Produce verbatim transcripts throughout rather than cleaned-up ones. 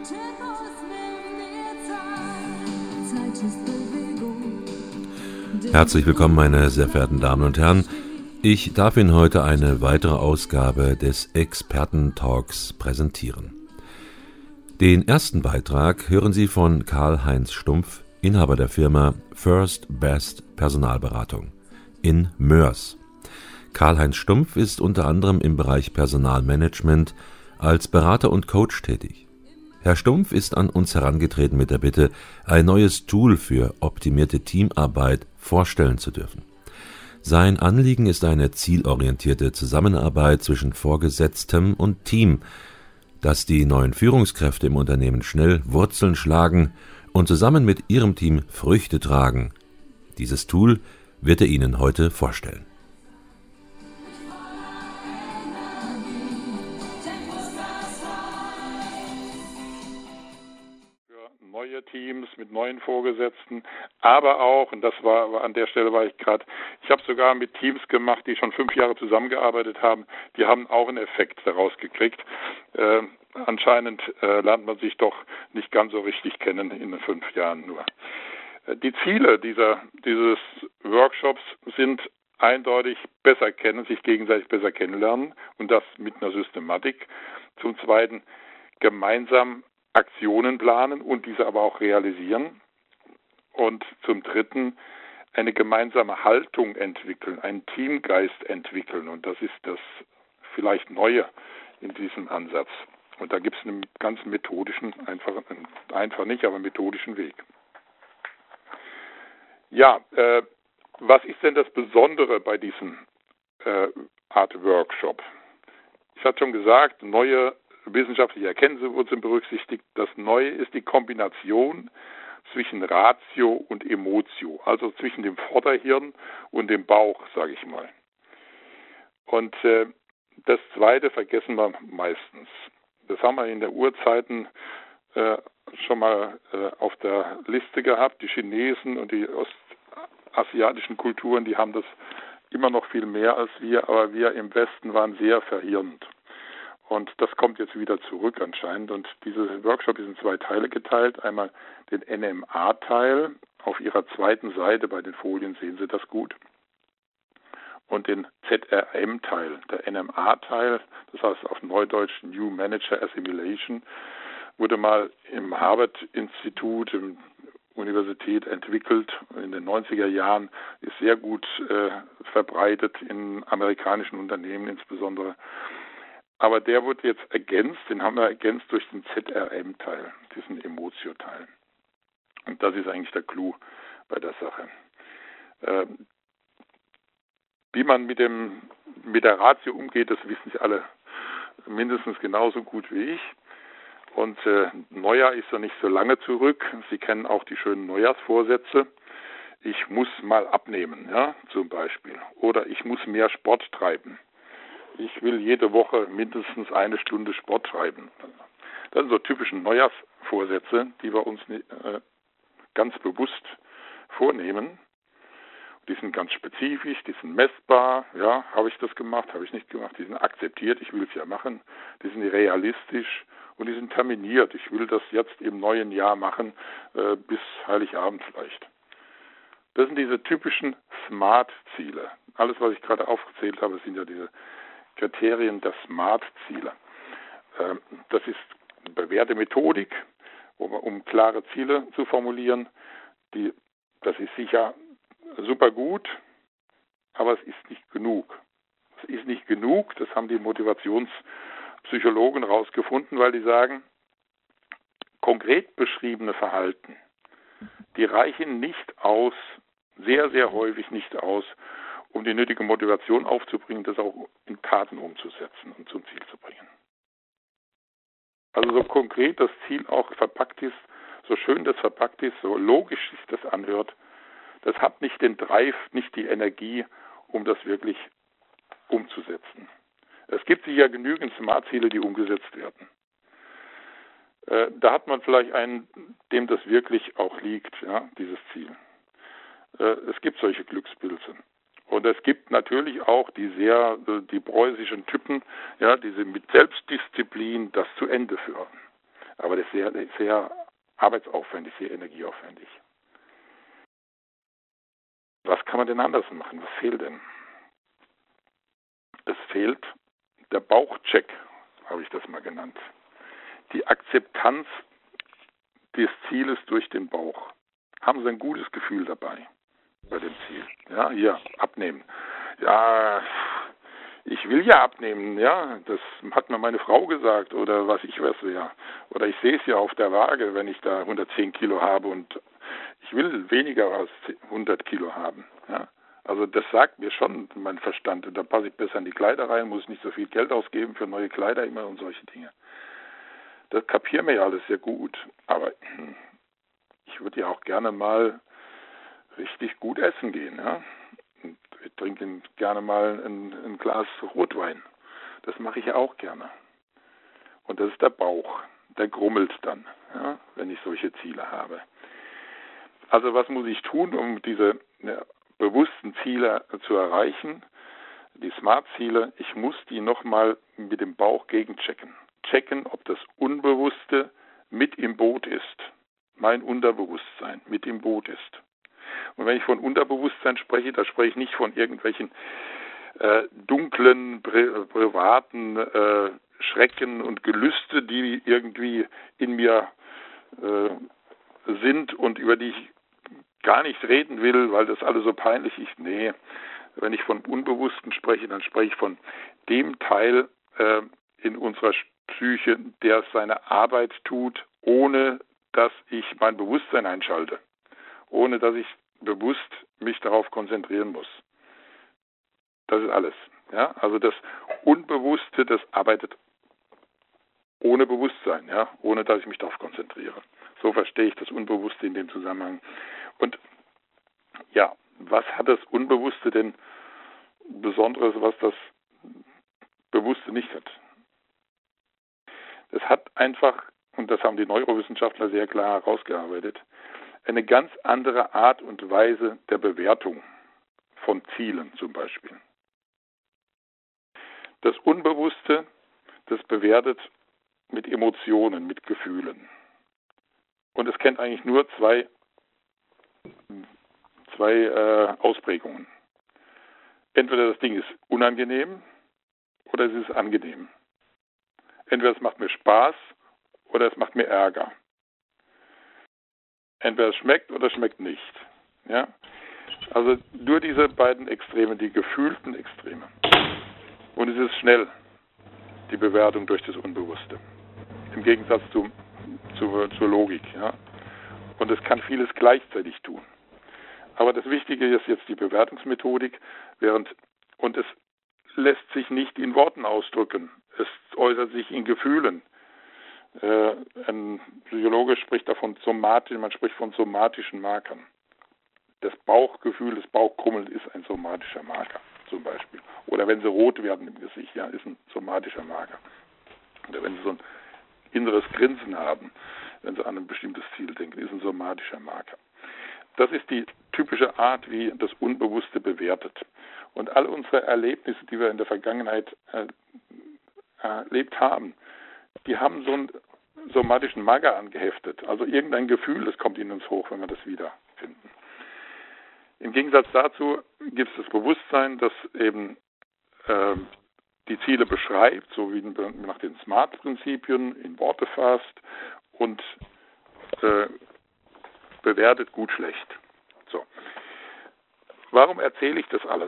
Herzlich willkommen, meine sehr verehrten Damen und Herren. Ich darf Ihnen heute eine weitere Ausgabe des Experten-Talks präsentieren. Den ersten Beitrag hören Sie von Karl-Heinz Stumpf, Inhaber der Firma First Best Personalberatung in Moers. Karl-Heinz Stumpf ist unter anderem im Bereich Personalmanagement als Berater und Coach tätig. Herr Stumpf ist an uns herangetreten mit der Bitte, ein neues Tool für optimierte Teamarbeit vorstellen zu dürfen. Sein Anliegen ist eine zielorientierte Zusammenarbeit zwischen Vorgesetztem und Team, dass die neuen Führungskräfte im Unternehmen schnell Wurzeln schlagen und zusammen mit ihrem Team Früchte tragen. Dieses Tool wird er Ihnen heute vorstellen. Neue Teams mit neuen Vorgesetzten, aber auch, und das war an der Stelle war ich gerade, ich habe sogar mit Teams gemacht, die schon fünf Jahre zusammengearbeitet haben, die haben auch einen Effekt daraus gekriegt. Äh, anscheinend äh, lernt man sich doch nicht ganz so richtig kennen in den fünf Jahren nur. Äh, die Ziele dieser dieses Workshops sind eindeutig besser kennen, sich gegenseitig besser kennenlernen und das mit einer Systematik. Zum Zweiten gemeinsam Aktionen planen und diese aber auch realisieren. Und zum Dritten eine gemeinsame Haltung entwickeln, einen Teamgeist entwickeln. Und das ist das vielleicht Neue in diesem Ansatz. Und da gibt es einen ganz methodischen, einfach, einfach nicht, aber methodischen Weg. Ja, äh, was ist denn das Besondere bei diesem äh, Art Workshop? Ich hatte schon gesagt, neue wissenschaftliche Erkenntnisse wurden berücksichtigt. Das Neue ist die Kombination zwischen Ratio und Emotio, also zwischen dem Vorderhirn und dem Bauch, sage ich mal. Und äh, das Zweite vergessen wir meistens. Das haben wir in der Urzeiten äh, schon mal äh, auf der Liste gehabt. Die Chinesen und die ostasiatischen Kulturen, die haben das immer noch viel mehr als wir, aber wir im Westen waren sehr verhirnt. Und das kommt jetzt wieder zurück anscheinend. Und dieser Workshop ist in zwei Teile geteilt. Einmal den N M A-Teil. Auf Ihrer zweiten Seite bei den Folien sehen Sie das gut. Und den Z R M-Teil. Der N M A-Teil, das heißt auf Neudeutsch New Manager Assimilation, wurde mal im Harvard-Institut, im Universität entwickelt. In den neunziger Jahren ist sehr gut äh, verbreitet in amerikanischen Unternehmen insbesondere. Aber der wurde jetzt ergänzt, den haben wir ergänzt durch den Z R M-Teil, diesen Emotio-Teil. Und das ist eigentlich der Clou bei der Sache. Äh, wie man mit dem mit der Ratio umgeht, das wissen Sie alle mindestens genauso gut wie ich. Und äh, Neujahr ist ja nicht so lange zurück. Sie kennen auch die schönen Neujahrsvorsätze. Ich muss mal abnehmen, ja, zum Beispiel. Oder ich muss mehr Sport treiben. Ich will jede Woche mindestens eine Stunde Sport treiben. Das sind so typische Neujahrsvorsätze, die wir uns äh, ganz bewusst vornehmen. Die sind ganz spezifisch, die sind messbar. Ja, habe ich das gemacht, habe ich nicht gemacht. Die sind akzeptiert, ich will es ja machen. Die sind realistisch und die sind terminiert. Ich will das jetzt im neuen Jahr machen, äh, bis Heiligabend vielleicht. Das sind diese typischen Smart-Ziele. Alles, was ich gerade aufgezählt habe, sind ja diese Kriterien der Smart-Ziele. Das ist eine bewährte Methodik, um, um klare Ziele zu formulieren. Die, das ist sicher super gut, aber es ist nicht genug. Es ist nicht genug, das haben die Motivationspsychologen herausgefunden, weil die sagen, konkret beschriebene Verhalten, die reichen nicht aus, sehr, sehr häufig nicht aus, um die nötige Motivation aufzubringen, das auch in Taten umzusetzen und zum Ziel zu bringen. Also so konkret das Ziel auch verpackt ist, so schön das verpackt ist, so logisch sich das anhört, das hat nicht den Drive, nicht die Energie, um das wirklich umzusetzen. Es gibt sicher genügend Smart-Ziele, die umgesetzt werden. Äh, da hat man vielleicht einen, dem das wirklich auch liegt, ja, dieses Ziel. Äh, es gibt solche Glückspilze. Und es gibt natürlich auch die sehr, die preußischen Typen, ja, die mit Selbstdisziplin das zu Ende führen. Aber das ist sehr, sehr arbeitsaufwendig, sehr energieaufwendig. Was kann man denn anders machen? Was fehlt denn? Es fehlt der Bauchcheck, habe ich das mal genannt. Die Akzeptanz des Zieles durch den Bauch. Haben Sie ein gutes Gefühl dabei bei dem Ziel? Ja, hier, abnehmen. Ja, ich will ja abnehmen, ja, das hat mir meine Frau gesagt oder was ich weiß, ja. Oder ich sehe es ja auf der Waage, wenn ich da hundertzehn Kilo habe und ich will weniger als hundert Kilo haben, ja. Also das sagt mir schon mein Verstand. Und da passe ich besser in die Kleider rein, muss nicht so viel Geld ausgeben für neue Kleider immer und solche Dinge. Das kapieren wir ja alles sehr gut. Aber ich würde ja auch gerne mal richtig gut essen gehen, ja. Und wir trinken gerne mal ein, ein Glas Rotwein. Das mache ich ja auch gerne. Und das ist der Bauch. Der grummelt dann, ja, wenn ich solche Ziele habe. Also was muss ich tun, um diese ja, bewussten Ziele zu erreichen? Die Smart-Ziele, ich muss die nochmal mit dem Bauch gegenchecken. Checken, ob das Unbewusste mit im Boot ist. Mein Unterbewusstsein mit im Boot ist. Und wenn ich von Unterbewusstsein spreche, da spreche ich nicht von irgendwelchen äh, dunklen, pri- privaten äh, Schrecken und Gelüste, die irgendwie in mir äh, sind und über die ich gar nicht reden will, weil das alles so peinlich ist. Nee, wenn ich von Unbewussten spreche, dann spreche ich von dem Teil äh, in unserer Psyche, der seine Arbeit tut, ohne dass ich mein Bewusstsein einschalte, ohne dass ich bewusst mich darauf konzentrieren muss. Das ist alles. Ja? Also das Unbewusste, das arbeitet ohne Bewusstsein, ja? Ohne dass ich mich darauf konzentriere. So verstehe ich das Unbewusste in dem Zusammenhang. Und ja, was hat das Unbewusste denn Besonderes, was das Bewusste nicht hat? Es hat einfach, und das haben die Neurowissenschaftler sehr klar herausgearbeitet, eine ganz andere Art und Weise der Bewertung von Zielen zum Beispiel. Das Unbewusste, das bewertet mit Emotionen, mit Gefühlen. Und es kennt eigentlich nur zwei, zwei äh, Ausprägungen. Entweder das Ding ist unangenehm oder es ist angenehm. Entweder es macht mir Spaß oder es macht mir Ärger. Entweder es schmeckt oder es schmeckt nicht. Ja? Also nur diese beiden Extreme, die gefühlten Extreme. Und es ist schnell, die Bewertung durch das Unbewusste. Im Gegensatz zu, zu, zur Logik. Ja? Und es kann vieles gleichzeitig tun. Aber das Wichtige ist jetzt die Bewertungsmethodik, während, und es lässt sich nicht in Worten ausdrücken. Es äußert sich in Gefühlen. Äh, ein Psychologe spricht davon somatisch, man spricht von somatischen Markern. Das Bauchgefühl, das Bauchkrummeln ist ein somatischer Marker zum Beispiel. Oder wenn sie rot werden im Gesicht, ja, ist ein somatischer Marker. Oder wenn sie so ein inneres Grinsen haben, wenn sie an ein bestimmtes Ziel denken, ist ein somatischer Marker. Das ist die typische Art, wie das Unbewusste bewertet. Und all unsere Erlebnisse, die wir in der Vergangenheit äh, erlebt haben, die haben so einen somatischen Marker angeheftet. Also irgendein Gefühl, das kommt in uns hoch, wenn wir das wiederfinden. Im Gegensatz dazu gibt es das Bewusstsein, das eben äh, die Ziele beschreibt, so wie nach den Smart-Prinzipien, in Worte fasst und äh, bewertet gut, schlecht. So. Warum erzähle ich das alles?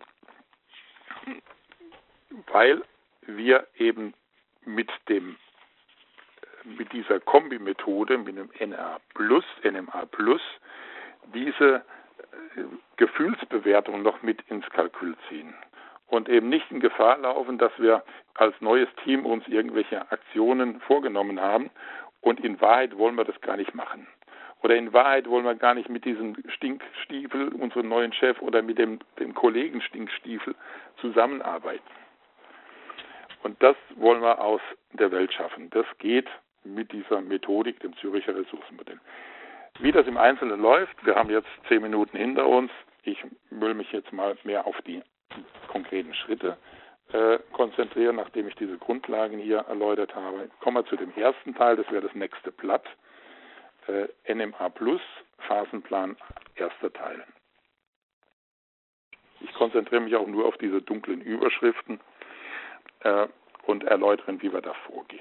Weil wir eben mit dem mit dieser Kombi-Methode, mit dem N R plus, N M A plus, diese Gefühlsbewertung noch mit ins Kalkül ziehen und eben nicht in Gefahr laufen, dass wir als neues Team uns irgendwelche Aktionen vorgenommen haben und in Wahrheit wollen wir das gar nicht machen. Oder in Wahrheit wollen wir gar nicht mit diesem Stinkstiefel, unserem neuen Chef, oder mit dem, dem Kollegen Stinkstiefel zusammenarbeiten. Und das wollen wir aus der Welt schaffen. Das geht mit dieser Methodik, dem Züricher Ressourcenmodell. Wie das im Einzelnen läuft, wir haben jetzt zehn Minuten hinter uns. Ich will mich jetzt mal mehr auf die konkreten Schritte äh, konzentrieren, nachdem ich diese Grundlagen hier erläutert habe. Kommen wir zu dem ersten Teil, das wäre das nächste Blatt. Äh, N M A Plus, Phasenplan, erster Teil. Ich konzentriere mich auch nur auf diese dunklen Überschriften äh, und erläutere, wie wir da vorgehen.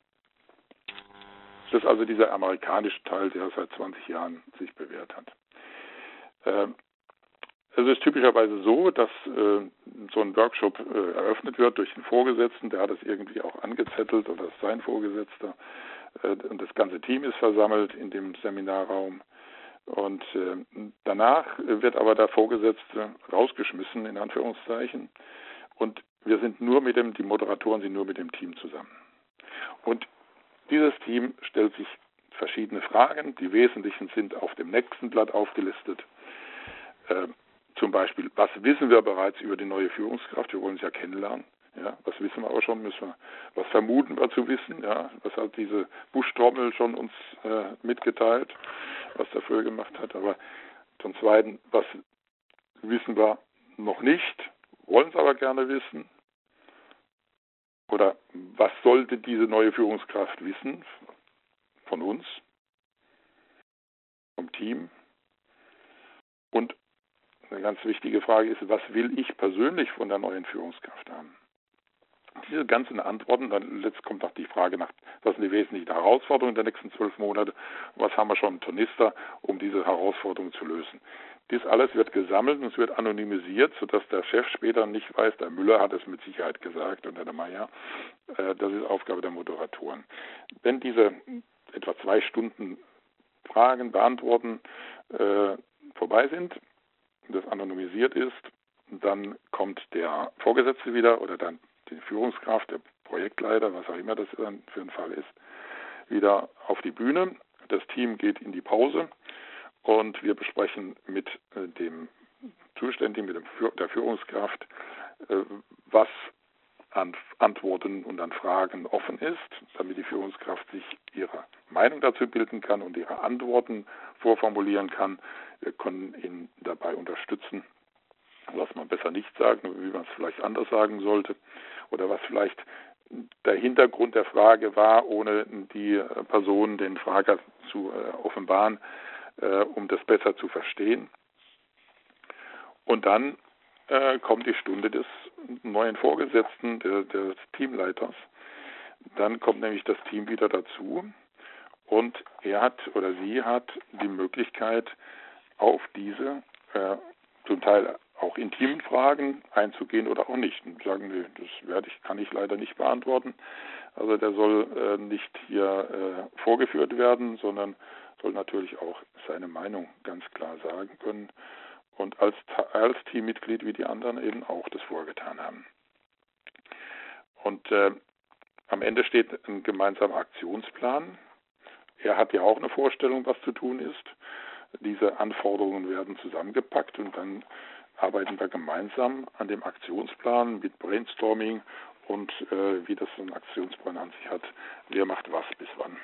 Das ist also dieser amerikanische Teil, der seit zwanzig Jahren sich bewährt hat. Äh, es ist typischerweise so, dass äh, so ein Workshop äh, eröffnet wird durch den Vorgesetzten, der hat es irgendwie auch angezettelt oder sein Vorgesetzter. Äh, und das ganze Team ist versammelt in dem Seminarraum. Und äh, danach wird aber der Vorgesetzte rausgeschmissen, in Anführungszeichen. Und wir sind nur mit dem, die Moderatoren sind nur mit dem Team zusammen. Und dieses Team stellt sich verschiedene Fragen. Die wesentlichen sind auf dem nächsten Blatt aufgelistet. Äh, zum Beispiel, was wissen wir bereits über die neue Führungskraft? Wir wollen sie ja kennenlernen. Ja, was wissen wir aber schon? Müssen wir, was vermuten wir zu wissen? Ja, was hat diese Buschtrommel schon uns äh, mitgeteilt, was er früher gemacht hat? Aber zum Zweiten, was wissen wir noch nicht, wollen es aber gerne wissen? Oder was sollte diese neue Führungskraft wissen von uns, vom Team? Und eine ganz wichtige Frage ist, was will ich persönlich von der neuen Führungskraft haben? Diese ganzen Antworten, dann letzt kommt noch die Frage nach, was sind die wesentlichen Herausforderungen der nächsten zwölf Monate, was haben wir schon im Tornister, um diese Herausforderungen zu lösen. Dies alles wird gesammelt und es wird anonymisiert, sodass der Chef später nicht weiß, der Müller hat es mit Sicherheit gesagt und der Meier. Äh, das ist Aufgabe der Moderatoren. Wenn diese etwa zwei Stunden Fragen beantworten äh, vorbei sind, das anonymisiert ist, dann kommt der Vorgesetzte wieder oder dann die Führungskraft, der Projektleiter, was auch immer das dann für ein Fall ist, wieder auf die Bühne. Das Team geht in die Pause und wir besprechen mit dem Zuständigen, mit der Führungskraft, was an Antworten und an Fragen offen ist, damit die Führungskraft sich ihre Meinung dazu bilden kann und ihre Antworten vorformulieren kann. Wir können ihn dabei unterstützen, was man besser nicht sagt, wie man es vielleicht anders sagen sollte oder was vielleicht der Hintergrund der Frage war, ohne die Person, den Frager zu äh, offenbaren, äh, um das besser zu verstehen. Und dann äh, kommt die Stunde des neuen Vorgesetzten, der, des Teamleiters. Dann kommt nämlich das Team wieder dazu und er hat oder sie hat die Möglichkeit, auf diese äh, zum Teil auch intimen Fragen einzugehen oder auch nicht. Und sagen, nee, das werde ich, kann ich leider nicht beantworten. Also der soll äh, nicht hier äh, vorgeführt werden, sondern soll natürlich auch seine Meinung ganz klar sagen können und als, als Teammitglied wie die anderen eben auch das vorgetan haben. Und äh, am Ende steht ein gemeinsamer Aktionsplan. Er hat ja auch eine Vorstellung, was zu tun ist. Diese Anforderungen werden zusammengepackt und dann arbeiten wir gemeinsam an dem Aktionsplan mit Brainstorming und äh, wie das so ein Aktionsplan an sich hat, wer macht was bis wann.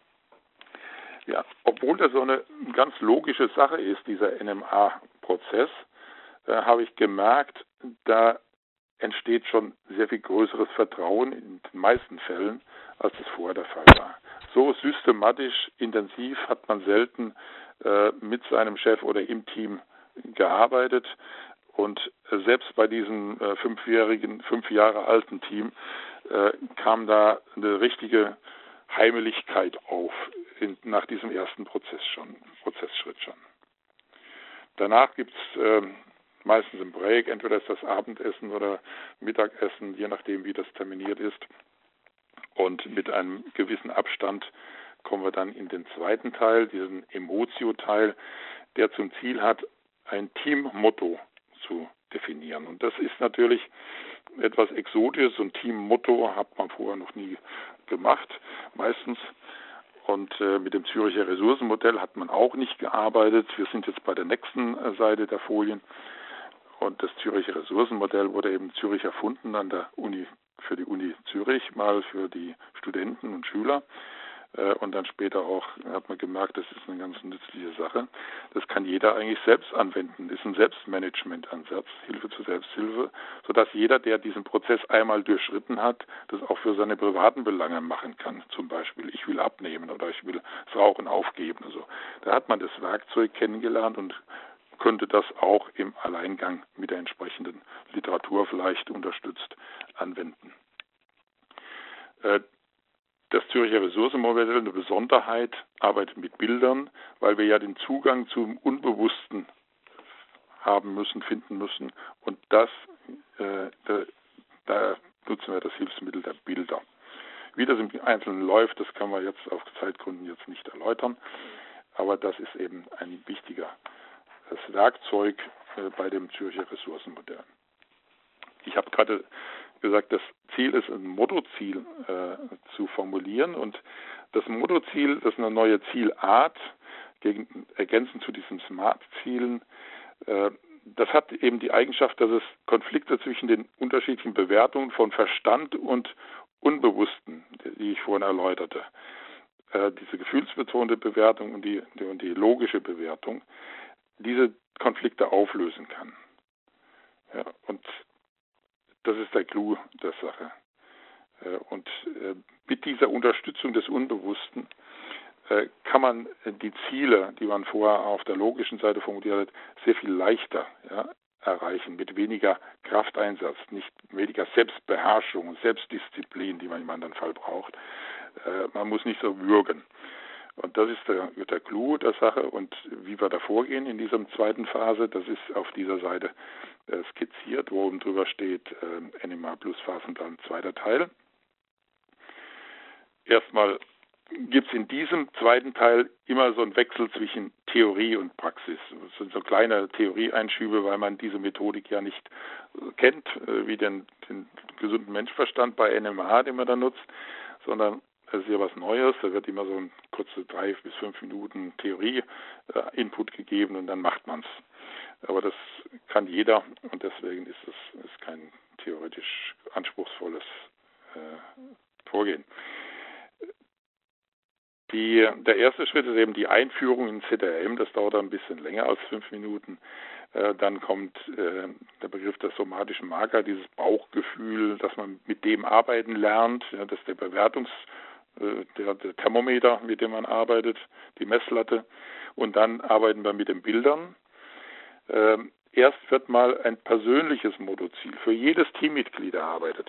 Ja, obwohl das so eine ganz logische Sache ist, dieser N M A-Prozess, äh, habe ich gemerkt, da entsteht schon sehr viel größeres Vertrauen in den meisten Fällen, als es vorher der Fall war. So systematisch, intensiv hat man selten äh, mit seinem Chef oder im Team gearbeitet und äh, selbst bei diesem äh, fünfjährigen, fünf Jahre alten Team äh, kam da eine richtige Heimeligkeit auf in, nach diesem ersten Prozess schon, Prozessschritt schon. Danach gibt es äh, meistens ein Break, entweder ist das Abendessen oder Mittagessen, je nachdem wie das terminiert ist. Und mit einem gewissen Abstand kommen wir dann in den zweiten Teil, diesen Emotio-Teil, der zum Ziel hat, ein Teammotto zu definieren. Und das ist natürlich etwas Exotisches. So ein Teammotto hat man vorher noch nie gemacht, meistens. Und äh, mit dem Züricher Ressourcenmodell hat man auch nicht gearbeitet. Wir sind jetzt bei der nächsten äh, Seite der Folien. Und das Züricher Ressourcenmodell wurde eben in Zürich erfunden, an der Uni, für die Uni Zürich, mal für die Studenten und Schüler. Und dann später auch hat man gemerkt, das ist eine ganz nützliche Sache. Das kann jeder eigentlich selbst anwenden. Das ist ein Selbstmanagement-Ansatz, Hilfe zur Selbsthilfe, sodass jeder, der diesen Prozess einmal durchschritten hat, das auch für seine privaten Belange machen kann. Zum Beispiel, ich will abnehmen oder ich will das Rauchen aufgeben. Also, da hat man das Werkzeug kennengelernt und könnte das auch im Alleingang mit der entsprechenden Literatur vielleicht unterstützt anwenden. Das Zürcher Ressourcenmodell, eine Besonderheit, arbeitet mit Bildern, weil wir ja den Zugang zum Unbewussten haben müssen, finden müssen. Und das, äh, da, da nutzen wir das Hilfsmittel der Bilder. Wie das im Einzelnen läuft, das kann man jetzt auf Zeitgründen jetzt nicht erläutern. Aber das ist eben ein wichtiger das Werkzeug äh, bei dem Zürcher Ressourcenmodell. Ich habe gerade gesagt, das Ziel ist, ein Mottoziel äh, zu formulieren. Und das Mottoziel, das ist eine neue Zielart, gegen, ergänzend zu diesen Smart-Zielen. Äh, das hat eben die Eigenschaft, dass es Konflikte zwischen den unterschiedlichen Bewertungen von Verstand und Unbewussten, die ich vorhin erläuterte, äh, diese gefühlsbetonte Bewertung und die, die, und die logische Bewertung, diese Konflikte auflösen kann. Ja, und das ist der Clou der Sache. Und mit dieser Unterstützung des Unbewussten kann man die Ziele, die man vorher auf der logischen Seite formuliert hat, sehr viel leichter ja, erreichen, mit weniger Krafteinsatz, nicht weniger Selbstbeherrschung und Selbstdisziplin, die man im anderen Fall braucht. Man muss nicht so würgen. Und das ist der, der Clou der Sache. Und wie wir da vorgehen in dieser zweiten Phase, das ist auf dieser Seite äh, skizziert, wo oben drüber steht äh, N M A plus Phasenplan, zweiter Teil. Erstmal gibt es in diesem zweiten Teil immer so einen Wechsel zwischen Theorie und Praxis. Das sind so kleine Theorieeinschübe, weil man diese Methodik ja nicht äh, kennt, äh, wie den, den gesunden Menschverstand bei N M A, den man da nutzt, sondern das ist ja was Neues, da wird immer so ein kurze drei bis fünf Minuten Theorie-Input äh, gegeben und dann macht man es. Aber das kann jeder und deswegen ist es ist kein theoretisch anspruchsvolles äh, Vorgehen. Die, der erste Schritt ist eben die Einführung in Z R M, das dauert ein bisschen länger als fünf Minuten. Äh, dann kommt äh, der Begriff der somatischen Marker, dieses Bauchgefühl, dass man mit dem arbeiten lernt, ja, das ist der Bewertungs- Der, der Thermometer, mit dem man arbeitet, die Messlatte, und dann arbeiten wir mit den Bildern. Ähm, erst wird mal ein persönliches Mottoziel für jedes Teammitglied erarbeitet.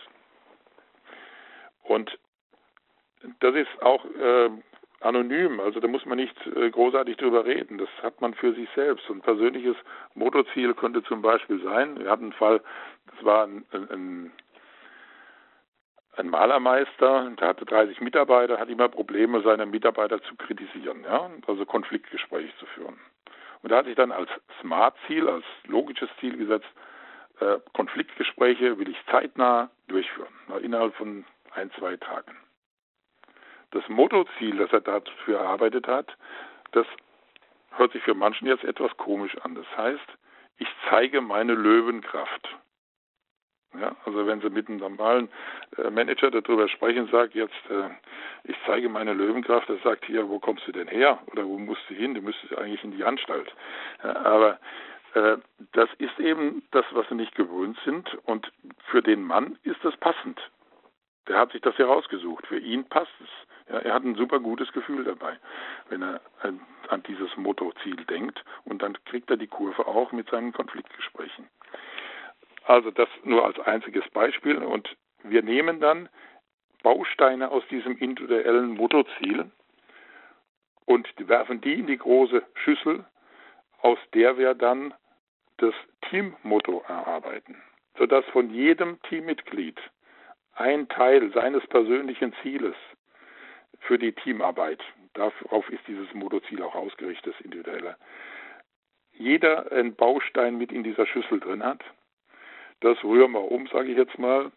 Und das ist auch äh, anonym, also da muss man nicht äh, großartig drüber reden, das hat man für sich selbst. Und ein persönliches Mottoziel könnte zum Beispiel sein, wir hatten einen Fall, das war ein, ein, ein Ein Malermeister, der hatte dreißig Mitarbeiter, hat immer Probleme, seine Mitarbeiter zu kritisieren, ja, also Konfliktgespräche zu führen. Und da hat sich dann als Smart-Ziel, als logisches Ziel gesetzt, äh, Konfliktgespräche will ich zeitnah durchführen, innerhalb von ein, zwei Tagen. Das Mottoziel, das er dafür erarbeitet hat, das hört sich für manchen jetzt etwas komisch an. Das heißt, ich zeige meine Löwenkraft. Ja, also wenn Sie mit einem normalen äh, Manager darüber sprechen, sagt jetzt, äh, ich zeige meine Löwenkraft, der sagt hier, wo kommst du denn her? Oder wo musst du hin? Du müsstest eigentlich in die Anstalt. Ja, aber äh, das ist eben das, was Sie nicht gewöhnt sind. Und für den Mann ist das passend. Der hat sich das herausgesucht. Für ihn passt es. Ja, er hat ein super gutes Gefühl dabei, wenn er an, an dieses Mottoziel denkt. Und dann kriegt er die Kurve auch mit seinen Konfliktgesprächen. Also das nur als einziges Beispiel, und wir nehmen dann Bausteine aus diesem individuellen Mottoziel und werfen die in die große Schüssel, aus der wir dann das Teammotto erarbeiten, sodass von jedem Teammitglied ein Teil seines persönlichen Zieles für die Teamarbeit, darauf ist dieses Mottoziel auch ausgerichtet, das individuelle, jeder einen Baustein mit in dieser Schüssel drin hat. Das rühren wir um, sage ich jetzt mal.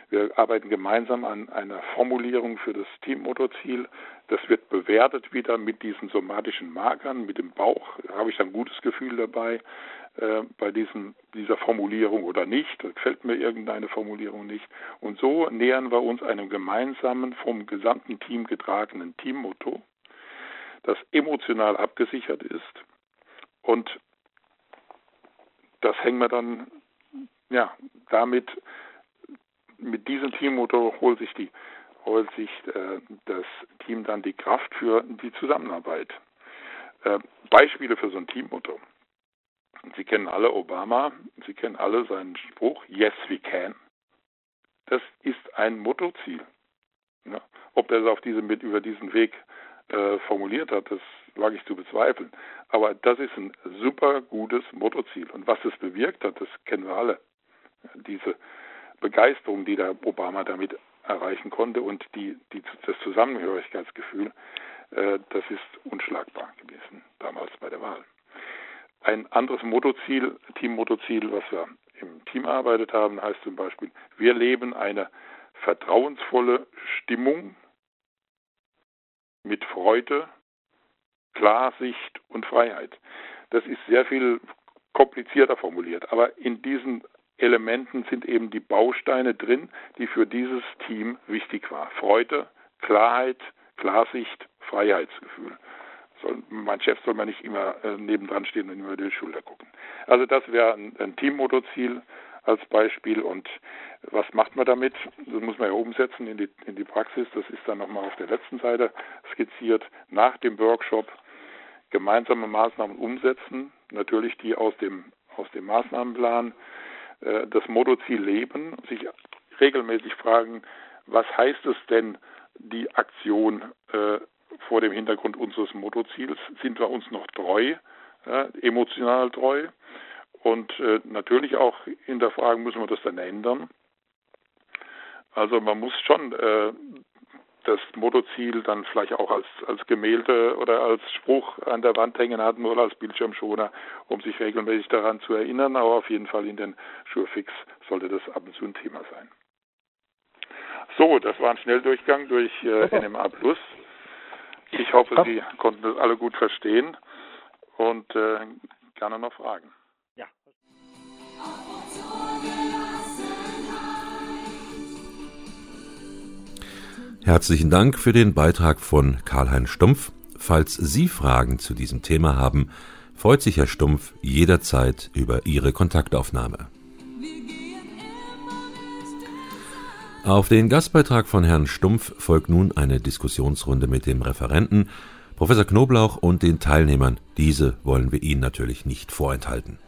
Wir arbeiten gemeinsam an einer Formulierung für das Teammottoziel. Das wird bewertet wieder mit diesen somatischen Markern, mit dem Bauch. Da habe ich ein gutes Gefühl dabei äh, bei diesem, dieser Formulierung oder nicht. Da gefällt mir irgendeine Formulierung nicht. Und so nähern wir uns einem gemeinsamen, vom gesamten Team getragenen Teammotto, das emotional abgesichert ist. Und das hängen wir dann, ja, damit, mit diesem Teammotto holt sich die, holt sich äh, das Team dann die Kraft für die Zusammenarbeit. Äh, Beispiele für so ein Teammotto. Sie kennen alle Obama, Sie kennen alle seinen Spruch, Yes, we can. Das ist ein Mottoziel. Ja, ob er es auf diese, mit, über diesen Weg äh, formuliert hat, das wage ich zu bezweifeln. Aber das ist ein super gutes Mottoziel. Und was das bewirkt hat, das kennen wir alle. Diese Begeisterung, die der Obama damit erreichen konnte und die, die, das Zusammenhörigkeitsgefühl, äh, das ist unschlagbar gewesen, damals bei der Wahl. Ein anderes Mottoziel, Teammottoziel, was wir im Team erarbeitet haben, heißt zum Beispiel, wir leben eine vertrauensvolle Stimmung mit Freude, Klarsicht und Freiheit. Das ist sehr viel komplizierter formuliert, aber in diesen Elementen sind eben die Bausteine drin, die für dieses Team wichtig waren. Freude, Klarheit, Klarsicht, Freiheitsgefühl. Soll, mein Chef soll man nicht immer äh, nebendran stehen und über die Schulter gucken. Also das wäre ein, ein Teammottoziel als Beispiel. Und was macht man damit? Das muss man ja umsetzen in die, in die Praxis. Das ist dann nochmal auf der letzten Seite skizziert. Nach dem Workshop gemeinsame Maßnahmen umsetzen, natürlich die aus dem, aus dem Maßnahmenplan, äh, das Mottoziel leben, sich regelmäßig fragen, was heißt es denn, die Aktion äh, vor dem Hintergrund unseres Mottoziels? Sind wir uns noch treu, äh, emotional treu? Und äh, natürlich auch hinterfragen, müssen wir das dann ändern? Also man muss schon äh, das Mottoziel dann vielleicht auch als, als Gemälde oder als Spruch an der Wand hängen hatten oder als Bildschirmschoner, um sich regelmäßig daran zu erinnern. Aber auf jeden Fall in den Surefix sollte das ab und zu ein Thema sein. So, das war ein Schnelldurchgang durch äh, N M A Plus. Ich hoffe, Komm. Sie konnten das alle gut verstehen und äh, gerne noch Fragen. Ja. Herzlichen Dank für den Beitrag von Karl-Heinz Stumpf. Falls Sie Fragen zu diesem Thema haben, freut sich Herr Stumpf jederzeit über Ihre Kontaktaufnahme. Auf den Gastbeitrag von Herrn Stumpf folgt nun eine Diskussionsrunde mit dem Referenten, Professor Knoblauch und den Teilnehmern. Diese wollen wir Ihnen natürlich nicht vorenthalten.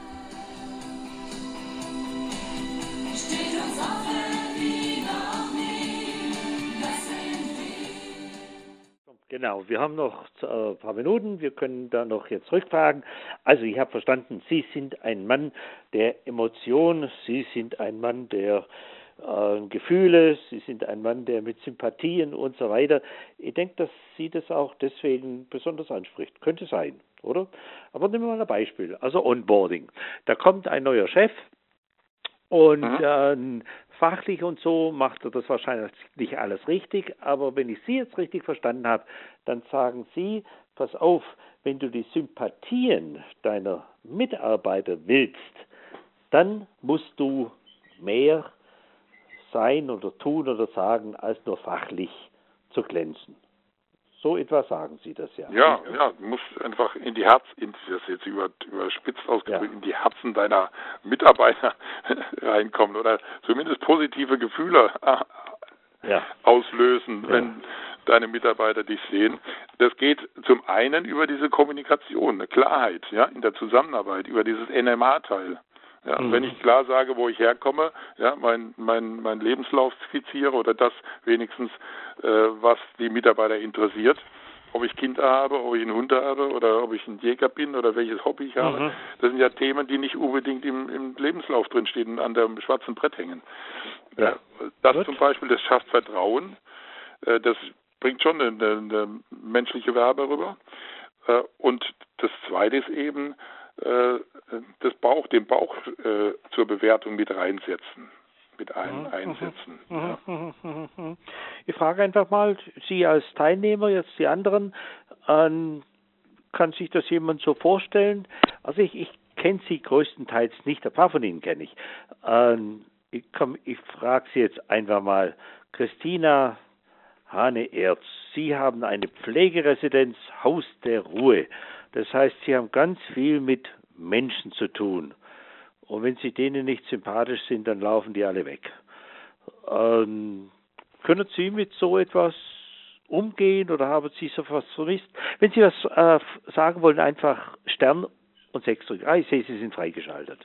Genau, wir haben noch ein paar Minuten, wir können da noch jetzt rückfragen. Also ich habe verstanden, Sie sind ein Mann der Emotionen, Sie sind ein Mann der äh, Gefühle, Sie sind ein Mann, der mit Sympathien und so weiter. Ich denke, dass Sie das auch deswegen besonders anspricht. Könnte sein, oder? Aber nehmen wir mal ein Beispiel. Also Onboarding. Da kommt ein neuer Chef und mhm. äh, fachlich und so macht er das wahrscheinlich nicht alles richtig. Aber wenn ich Sie jetzt richtig verstanden habe, dann sagen Sie, pass auf, wenn du die Sympathien deiner Mitarbeiter willst, dann musst du mehr sein oder tun oder sagen, als nur fachlich zu glänzen. So etwas sagen Sie das ja. Ja, ja, du musst einfach in die Herzen, in, das ist jetzt über, überspitzt ausgedrückt, ja. in die Herzen deiner Mitarbeiter reinkommen oder zumindest positive Gefühle ja. auslösen, ja. wenn deine Mitarbeiter dich sehen. Das geht zum einen über diese Kommunikation, eine Klarheit, ja, in der Zusammenarbeit, über dieses N M A-Teil. Ja, mhm. Wenn ich klar sage, wo ich herkomme, ja, mein, mein, mein Lebenslauf skizziere oder das wenigstens, äh, was die Mitarbeiter interessiert, ob ich Kinder habe, ob ich einen Hund habe oder ob ich ein Jäger bin oder welches Hobby ich habe, mhm. das sind ja Themen, die nicht unbedingt im, im Lebenslauf drinstehen und an dem schwarzen Brett hängen. Ja. Das Gut. zum Beispiel, das schafft Vertrauen, äh, das bringt schon eine, eine menschliche Werbe rüber. Äh, und das Zweite ist eben, das Bauch, den Bauch äh, zur Bewertung mit reinsetzen. mit ein, Mhm. einsetzen. Mhm. Ja. Mhm. Ich frage einfach mal, Sie als Teilnehmer, jetzt die anderen, ähm, kann sich das jemand so vorstellen? Also ich, ich kenne Sie größtenteils nicht, ein paar von Ihnen kenne ich. Ähm, ich komm, ich frage Sie jetzt einfach mal, Christina Hane-Erz, Sie haben eine Pflegeresidenz Haus der Ruhe. Das heißt, Sie haben ganz viel mit Menschen zu tun. Und wenn Sie denen nicht sympathisch sind, dann laufen die alle weg. Ähm, können Sie mit so etwas umgehen oder haben Sie so was vermisst? Wenn Sie was äh, sagen wollen, einfach Stern und sechs drücken. Ah, ich sehe, Sie sind freigeschaltet.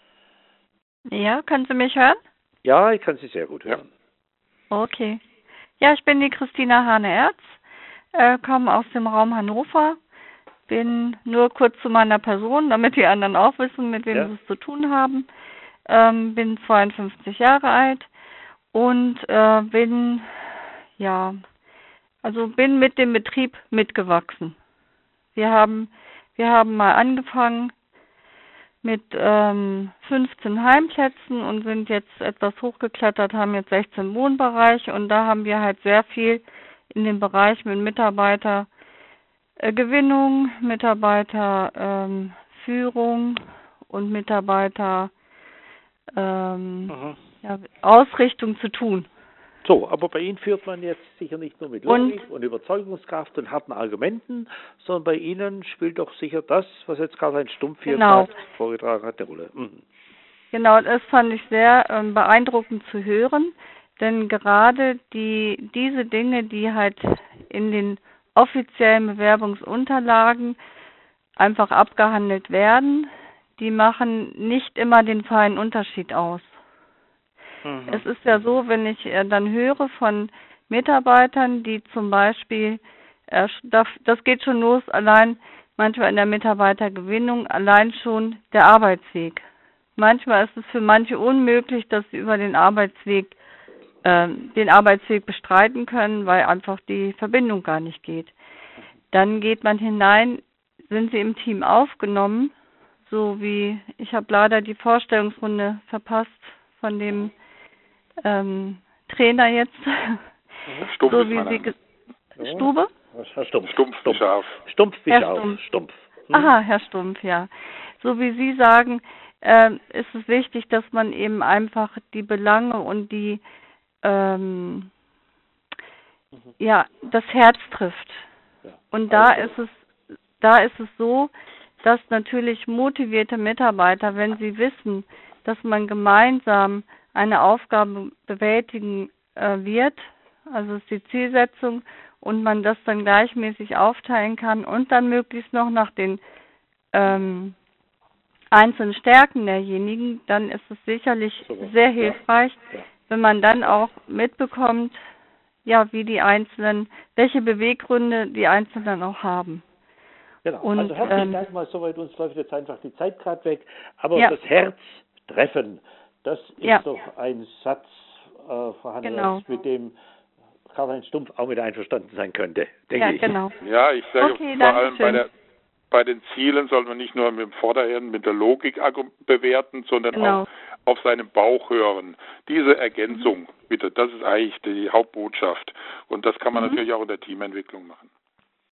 Ja, können Sie mich hören? Ja, ich kann Sie sehr gut hören. Okay. Ja, ich bin die Christina Hane-Erz, äh, komme aus dem Raum Hannover, bin nur kurz zu meiner Person, damit die anderen auch wissen, mit wem Ja. sie es zu tun haben. Ähm, bin zweiundfünfzig Jahre alt und äh, bin, ja, also bin mit dem Betrieb mitgewachsen. Wir haben, wir haben mal angefangen mit ähm, fünfzehn Heimplätzen und sind jetzt etwas hochgeklettert, haben jetzt sechzehn Wohnbereiche und da haben wir halt sehr viel in dem Bereich mit Mitarbeitergewinnung, Mitarbeiterführung ähm, und Mitarbeiter ähm, Mhm. ja, Ausrichtung zu tun. So, aber bei Ihnen führt man jetzt sicher nicht nur mit Und- Logik und, Überzeugungskraft und harten Argumenten, sondern bei Ihnen spielt doch sicher das, was jetzt Karl-Heinz Stumpf hier Genau. gerade vorgetragen hat, eine Rolle. Mhm. Genau, das fand ich sehr ähm, beeindruckend zu hören, denn gerade die diese Dinge, die halt in den offiziellen Bewerbungsunterlagen einfach abgehandelt werden, die machen nicht immer den feinen Unterschied aus. Mhm. Es ist ja so, wenn ich äh, dann höre von Mitarbeitern, die zum Beispiel, äh, das, das geht schon los, allein manchmal in der Mitarbeitergewinnung, allein schon der Arbeitsweg. Manchmal ist es für manche unmöglich, dass sie über den Arbeitsweg, äh, den Arbeitsweg bestreiten können, weil einfach die Verbindung gar nicht geht. Dann geht man hinein, sind sie im Team aufgenommen, so wie, ich habe leider die Vorstellungsrunde verpasst von dem ähm, Trainer jetzt, Stumpf so ist wie mein sie Name. ge- Stube? Herr Stumpf. Stumpf, Stumpf. scharf. Stumpf wie Herr Schaf. Stumpf. Stumpf. Hm? Aha, Herr Stumpf, ja. So wie Sie sagen, ähm, ist es wichtig, dass man eben einfach die Belange und die, ähm, ja, das Herz trifft. Ja. Und da Also, ist es, da ist es so, dass natürlich motivierte Mitarbeiter, wenn sie wissen, dass man gemeinsam eine Aufgabe bewältigen äh, wird, also ist die Zielsetzung, und man das dann gleichmäßig aufteilen kann und dann möglichst noch nach den ähm, einzelnen Stärken derjenigen, dann ist es sicherlich Super. sehr Ja. hilfreich, Ja. wenn man dann auch mitbekommt, ja, wie die Einzelnen, welche Beweggründe die Einzelnen dann auch haben. Genau. Und, also herzlichen ähm, Dank mal soweit, uns läuft jetzt einfach die Zeit gerade weg. Aber Ja. das Herz treffen, das ist Ja. doch ein Satz, äh, Frau Hane, Genau. mit dem Karl-Heinz Stumpf auch mit einverstanden sein könnte, denke Ja, ich. genau. Ja, ich sage Okay, vor allem danke bei, schön. der, bei den Zielen soll man nicht nur mit dem Vorderhirn, mit der Logik argu- bewerten, sondern Genau. auch auf seinen Bauch hören. Diese Ergänzung, bitte, das ist eigentlich die Hauptbotschaft. Und das kann man Mhm. natürlich auch in der Teamentwicklung machen.